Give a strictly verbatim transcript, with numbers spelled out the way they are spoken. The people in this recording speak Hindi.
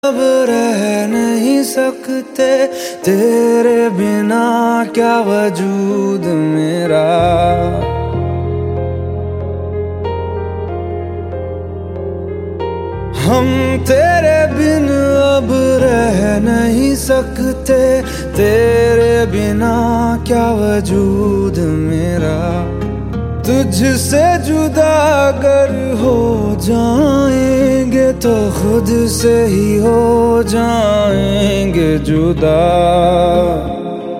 अब रह नहीं सकते तेरे बिना, क्या वजूद मेरा। हम तेरे बिन अब रह नहीं सकते तेरे बिना, क्या वजूद मेरा। तुझसे जुदा अगर हो जाएंगे तो खुद से ही हो जाएंगे जुदा।